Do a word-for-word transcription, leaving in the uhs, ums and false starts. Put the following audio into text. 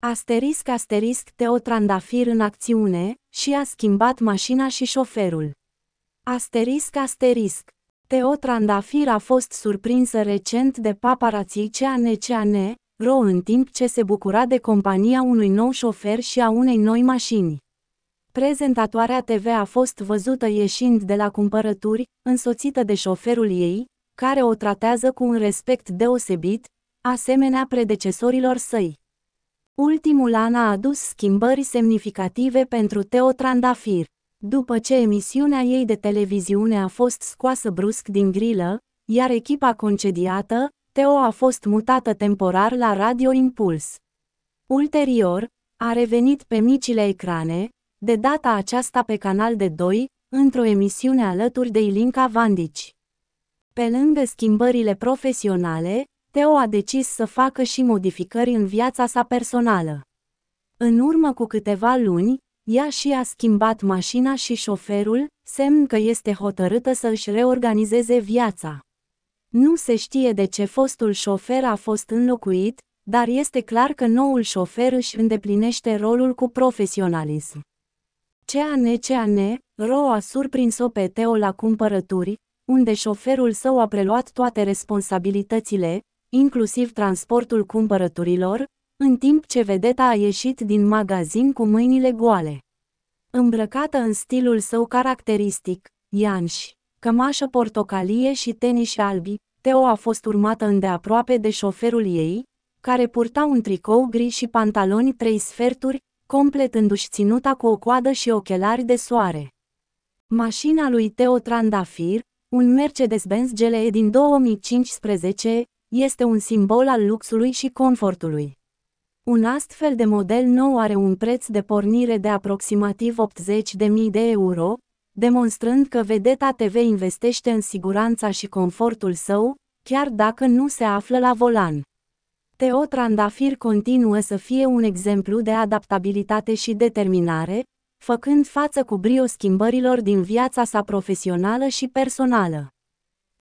Asterisc asterisc Teo Trandafir în acțiune, și a schimbat mașina și șoferul. Asterisc asterisc Teo Trandafir a fost surprinsă recent de paparații C A N C A N R O în timp ce se bucura de compania unui nou șofer și a unei noi mașini. Prezentatoarea T V a fost văzută ieșind de la cumpărături, însoțită de șoferul ei, care o tratează cu un respect deosebit, asemenea predecesorilor săi. Ultimul an a adus schimbări semnificative pentru Teo Trandafir. După ce emisiunea ei de televiziune a fost scoasă brusc din grilă, iar echipa concediată, Teo a fost mutată temporar la Radio Impuls. Ulterior, a revenit pe micile ecrane, de data aceasta pe Canal D doi, într-o emisiune alături de Ilinca Vandici. Pe lângă schimbările profesionale, Teo a decis să facă și modificări în viața sa personală. În urmă cu câteva luni, ea și a schimbat mașina și șoferul, semn că este hotărâtă să își reorganizeze viața. Nu se știe de ce fostul șofer a fost înlocuit, dar este clar că noul șofer își îndeplinește rolul cu profesionalism. C A N C A N R O a surprins-o pe Teo la cumpărături, unde șoferul său a preluat toate responsabilitățile, inclusiv transportul cumpărăturilor, în timp ce vedeta a ieșit din magazin cu mâinile goale. Îmbrăcată în stilul său caracteristic, ianș, cămașă portocalie și teniși albi, Teo a fost urmată îndeaproape de șoferul ei, care purta un tricou gri și pantaloni trei sferturi, completându-și ținuta cu o coadă și ochelari de soare. Mașina lui Teo Trandafir, un Mercedes-Benz G L E din două mii cincisprezece, este un simbol al luxului și confortului. Un astfel de model nou are un preț de pornire de aproximativ optzeci de mii de euro, demonstrând că vedeta T V investește în siguranța și confortul său, chiar dacă nu se află la volan. Teo Trandafir continuă să fie un exemplu de adaptabilitate și determinare, făcând față cu brio schimbărilor din viața sa profesională și personală.